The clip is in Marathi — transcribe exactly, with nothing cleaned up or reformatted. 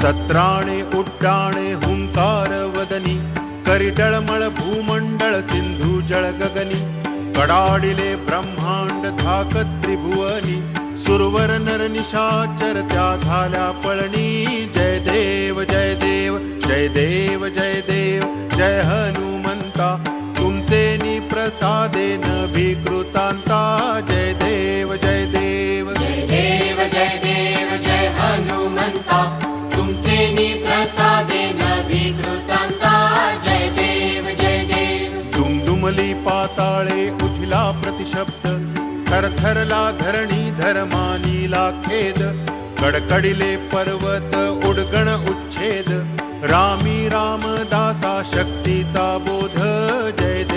सत्राणे उड्डाणे हुंकार वदनी, करी डळमळ भूमंडळ सिंधू जळ गगनी, कडाडिले ब्रह्मांड धाक त्रिभुवनी, सुरवर नर निशाचर त्या झाल्या पळणी. जय देव जय देव जय देव जय देव जय हनुमंता, तुमचे नि प्रसादे नभिकृतांता. जय देव जय देव जय देव जय देव जय हनुमंता, तुमचे नि प्रसादे नभिकृतांता. जय देव जय देव. दुमदुमली पाताळे उठिला प्रतिशब्द, थरथरला धरणी धर्मानीला खेद, कडकडीले पर्वत उडगण उच्छेद, रामी रामदासा शक्तीचा बोध. जय देव